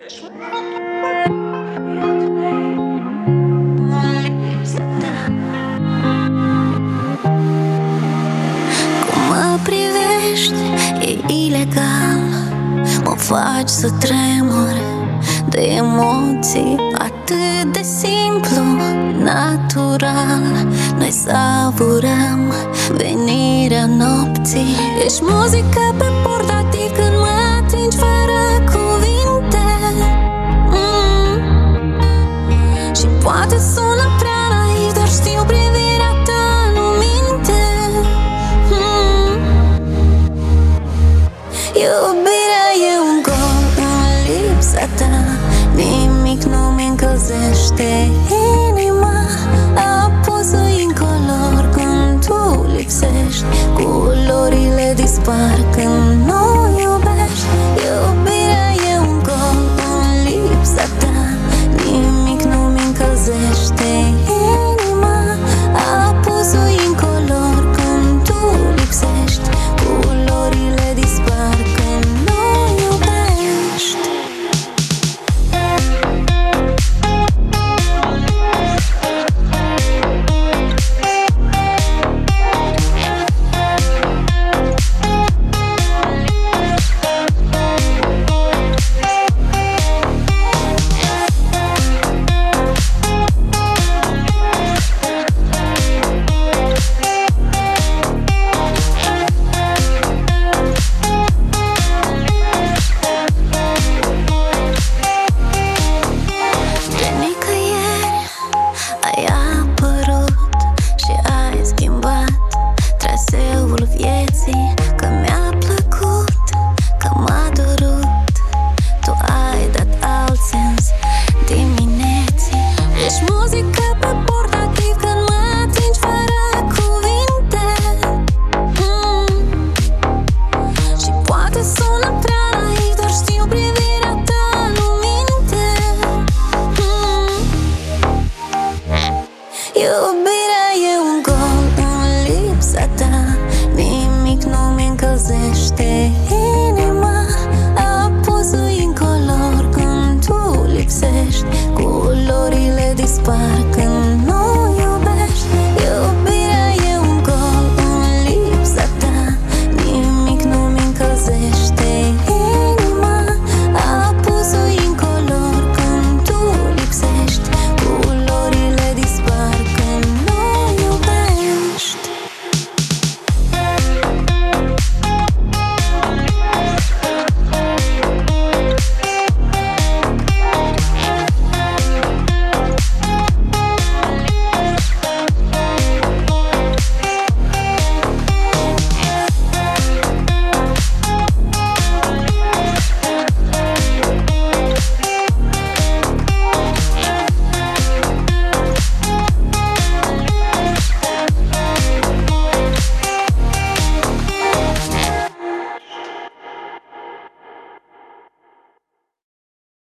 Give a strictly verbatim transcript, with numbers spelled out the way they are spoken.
Cum mă privești e ilegal, mă faci să tremur de emoții. Atât de simplu, natural, noi savurăm venirea nopții. Ești muzică pe portativ când mă atingi fără cuvinte. mm. Și poate sună prea naiv, dar știu privirea ta nu minte. mm. Iubirea e un gol în lipsa ta, nimic nu mi încălzește.